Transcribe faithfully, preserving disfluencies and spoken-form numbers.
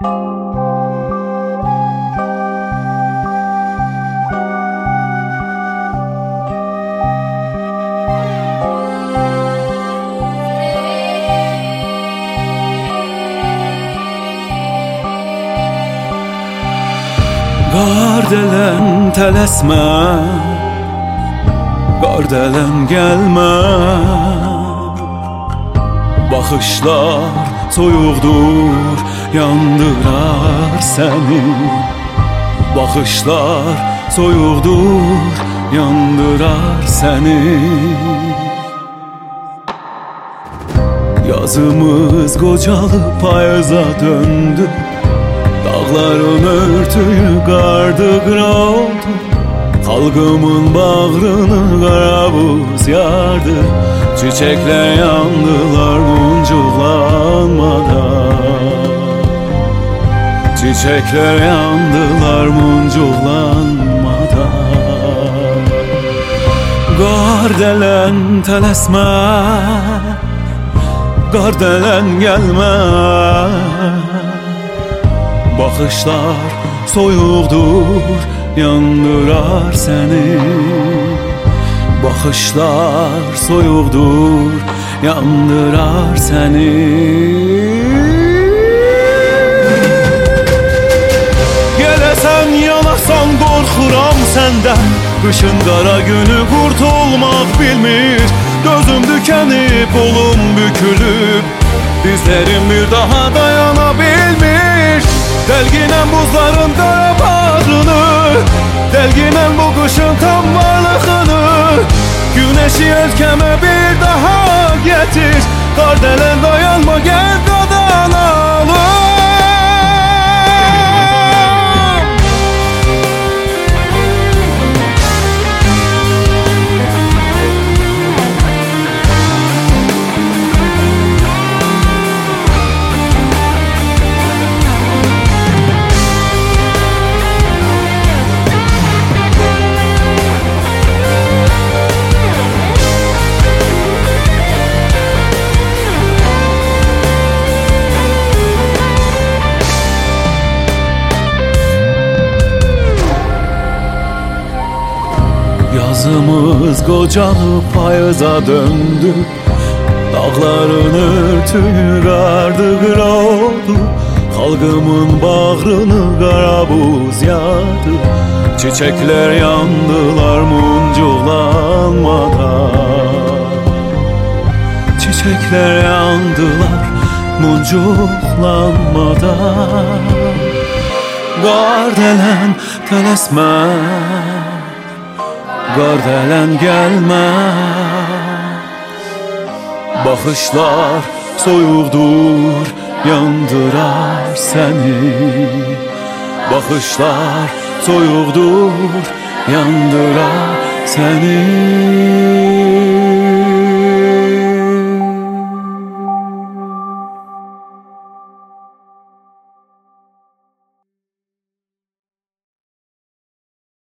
Qardələn tələsmə, qardələn gəlmə. Baxışlar soyuqdur, yandırar səni. Baxışlar soyuqdur, yandırar səni. Yazımız qocalıb payıza döndü. Dağların örtüyü qardı qıra oldu. Xalqımın bağrını qara buz yardı. Çiçekler yandılar muncuqlanmadan. Çiçekler yandılar muncuqlanmadan. Qardələn tələsmə, qardələn gəlmə. Baxışlar soyuqdur, yandırar səni. Baxışlar soyuqdur, yandırar səni. Gələsən yanasan qorxuram səndən. Qışın qara günü qurtulmaq bilmir. Gözüm dükənib, qolum bükülüb. Dizlərim bir daha dayana bilmir. Delginen buzların qara bağrını, delginen bu qışın tam varlığını. Güneşi ölkəmə bir daha getir. Qardələn dayanma, gəl qadanalım. Yazımız qocalıb payıza döndü. Dağların örtüyü qardı qıra oldu. Xalqımın bağrını qara buz yardı. Çiçekler yandılar muncuqlanmadan. Çiçekler yandılar muncuqlanmadan. Qardələn tələsmə, qardələn gəlmə. Baxışlar soyuqdur, yandırar səni. Baxışlar soyuqdur, yandırar səni.